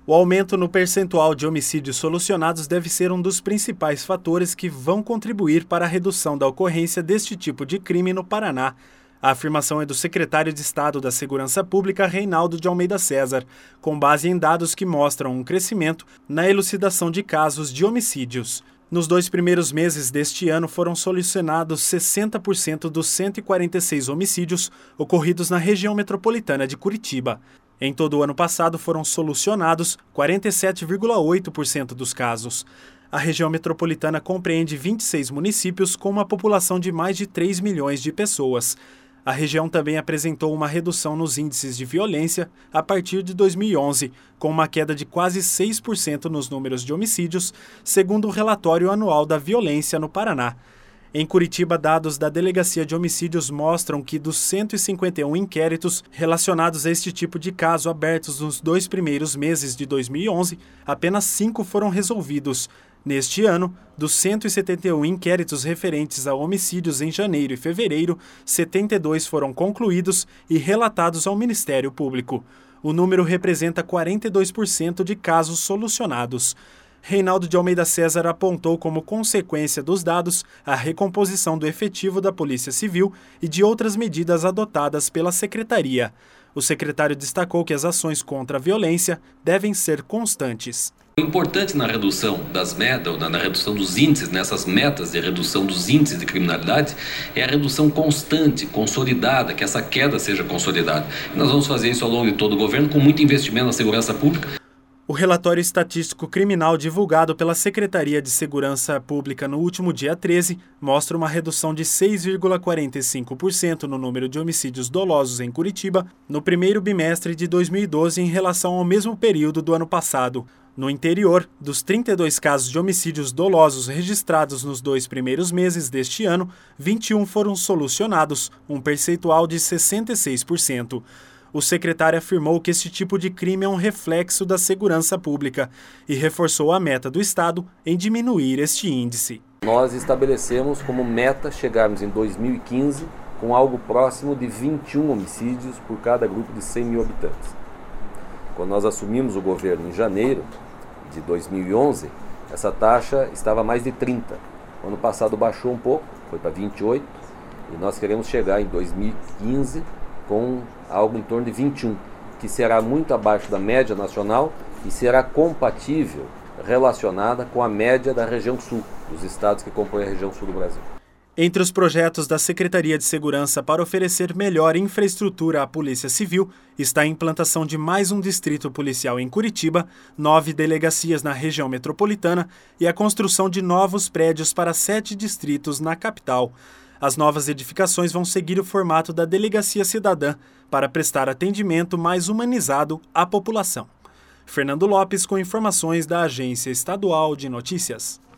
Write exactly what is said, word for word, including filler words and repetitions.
O aumento no percentual de homicídios solucionados deve ser um dos principais fatores que vão contribuir para a redução da ocorrência deste tipo de crime no Paraná. A afirmação é do secretário de Estado da Segurança Pública, Reinaldo de Almeida César, com base em dados que mostram um crescimento na elucidação de casos de homicídios. Nos dois primeiros meses deste ano foram solucionados sessenta por cento dos cento e quarenta e seis homicídios ocorridos na região metropolitana de Curitiba. Em todo o ano passado foram solucionados quarenta e sete vírgula oito por cento dos casos. A região metropolitana compreende vinte e seis municípios com uma população de mais de três milhões de pessoas. A região também apresentou uma redução nos índices de violência a partir de dois mil e onze, com uma queda de quase seis por cento nos números de homicídios, segundo o relatório anual da violência no Paraná. Em Curitiba, dados da Delegacia de Homicídios mostram que dos cento e cinquenta e um inquéritos relacionados a este tipo de caso abertos nos dois primeiros meses de dois mil e onze, apenas cinco foram resolvidos. Neste ano, dos cento e setenta e um inquéritos referentes a homicídios em janeiro e fevereiro, setenta e dois foram concluídos e relatados ao Ministério Público. O número representa quarenta e dois por cento de casos solucionados. Reinaldo de Almeida César apontou como consequência dos dados a recomposição do efetivo da Polícia Civil e de outras medidas adotadas pela Secretaria. O secretário destacou que as ações contra a violência devem ser constantes. O importante na redução das metas, na redução dos índices, nessas metas de redução dos índices de criminalidade, é a redução constante, consolidada, que essa queda seja consolidada. E nós vamos fazer isso ao longo de todo o governo, com muito investimento na segurança pública. O relatório estatístico criminal divulgado pela Secretaria de Segurança Pública no último dia treze mostra uma redução de seis vírgula quarenta e cinco por cento no número de homicídios dolosos em Curitiba no primeiro bimestre de dois mil e doze em relação ao mesmo período do ano passado. No interior, dos trinta e dois casos de homicídios dolosos registrados nos dois primeiros meses deste ano, vinte e um foram solucionados, um percentual de sessenta e seis por cento. O secretário afirmou que esse tipo de crime é um reflexo da segurança pública e reforçou a meta do Estado em diminuir este índice. Nós estabelecemos como meta chegarmos em dois mil e quinze com algo próximo de vinte e um homicídios por cada grupo de cem mil habitantes. Quando nós assumimos o governo em janeiro de dois mil e onze, essa taxa estava mais de trinta. O ano passado baixou um pouco, foi para vinte e oito, e nós queremos chegar em dois mil e quinze com algo em torno de vinte e um, que será muito abaixo da média nacional e será compatível, relacionada com a média da região sul, dos estados que compõem a região sul do Brasil. Entre os projetos da Secretaria de Segurança para oferecer melhor infraestrutura à Polícia Civil está a implantação de mais um distrito policial em Curitiba, nove delegacias na região metropolitana e a construção de novos prédios para sete distritos na capital. As novas edificações vão seguir o formato da Delegacia Cidadã para prestar atendimento mais humanizado à população. Fernando Lopes com informações da Agência Estadual de Notícias.